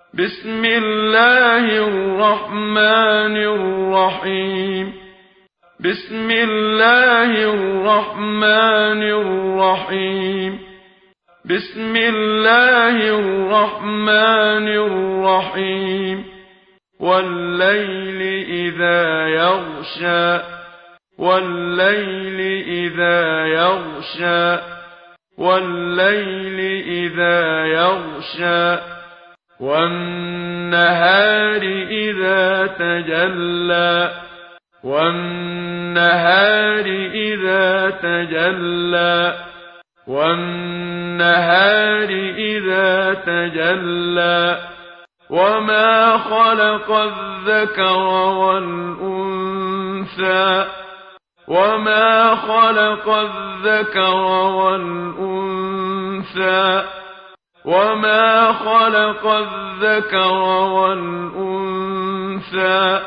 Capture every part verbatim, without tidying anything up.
بسم الله الرحمن الرحيم بسم الله الرحمن الرحيم بسم الله الرحمن الرحيم والليل إذا يغشى والليل إذا يغشى والليل إذا يغشى والنهار إذا تجلى والنهار إذا تجلى والنهار إذا تجلى وما خلق الذكر والأنثى وما خلق الذكر والأنثى وما خلق الذكر والأنثى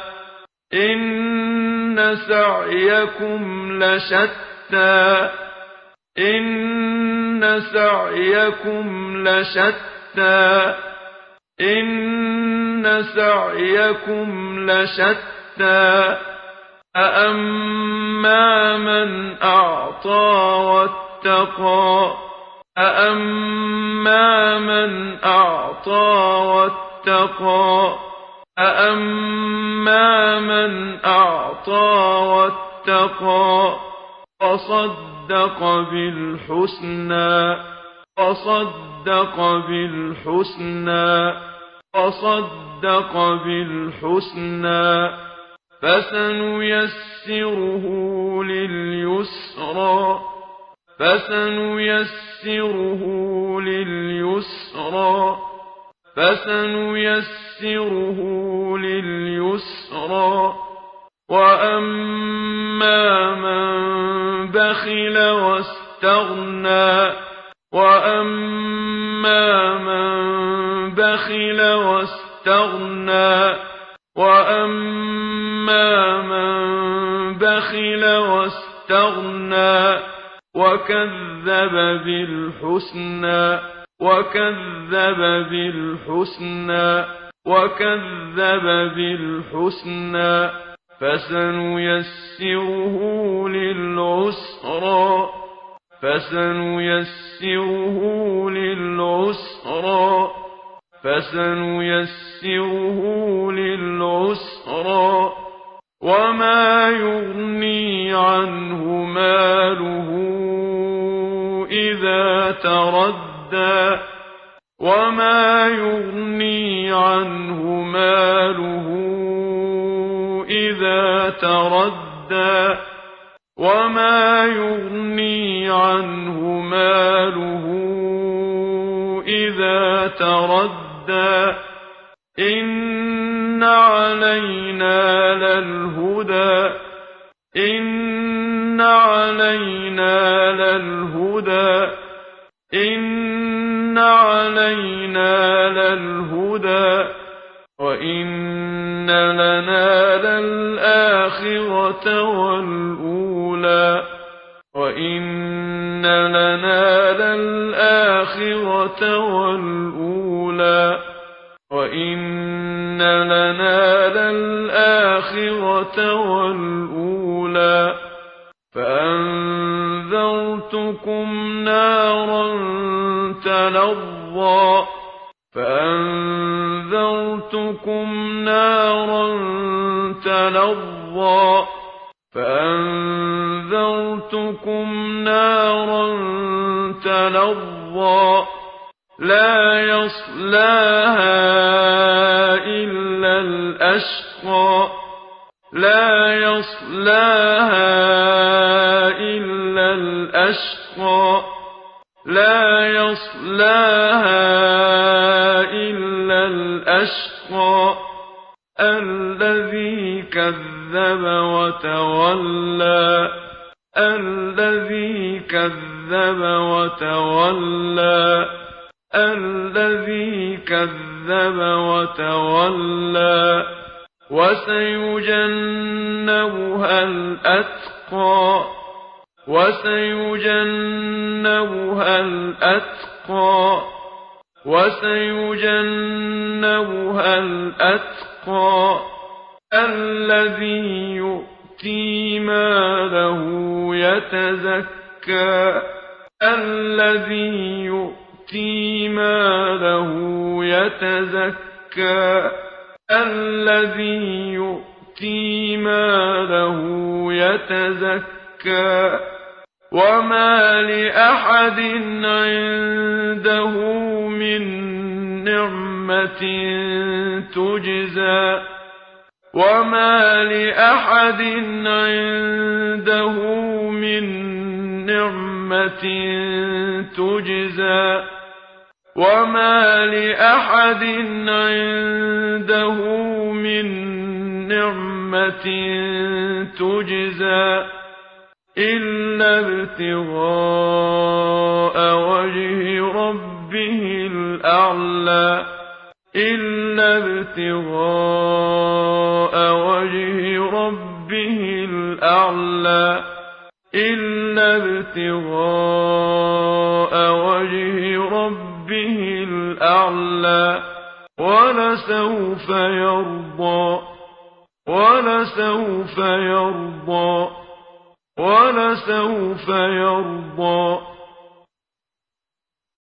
إن سعيكم لشتى إن سعيكم لشتى إن سعيكم لشتى أأما من أعطى واتقى أأما من أعطى واتقى أأما من أعطى واتقى وصدق بالحسنى وصدق بالحسنى وصدق بالحسنى فسنيسره لليسرى فسنيسره لليسرى فسنيسره لليسرى وأما من بخل واستغنى وأما من بخل واستغنى وأما من بخل واستغنى وكذب بالحسنى وكذب بالحسنى وكذب بالحسنى فسنيسره للعسرى فسنيسره للعسرى فسنيسره للعسرى وما يغني عنه ماله إذا تردى وما يغني عنه ماله إذا تردى وما يغني عنه ماله إذا تردى إن علينا للهدى إن علينا للهدى إن علينا للهدى وإن لنا للآخرة والأولى وإن لنا للآخرة والأولى وإن لنا للآخرة والأولى فأنذرتكم نارا تلظى فأنذرتكم نارا تلظى فأنذرتكم نارا تلظى لا يصلاها إلا الأشقى لا يصلاها إلا الأشقى لا يصلاها إلا الأشقى الذي كذب وتولى الذي كذب وتولى الذي كذب وتولى وسيجنبها الأتقى وسيجنبها الأتقى وسيجنبها الأتقى الذي يؤتي ماله يتزكى الذي يؤتي ماله يتزكى الذي يؤتي ماله يتزكى وما لأحد عنده من نعمة تجزى وما لأحد عنده من نعمة تجزى وما لأحد عنده من نعمة تجزى إلا ابتغاء وجه ربه الأعلى إلا ابتغاء وجه ربه الأعلى إلا ابتغاء وجه ربه الأعلى ولسوف يرضى ولسوف يرضى ولسوف يرضى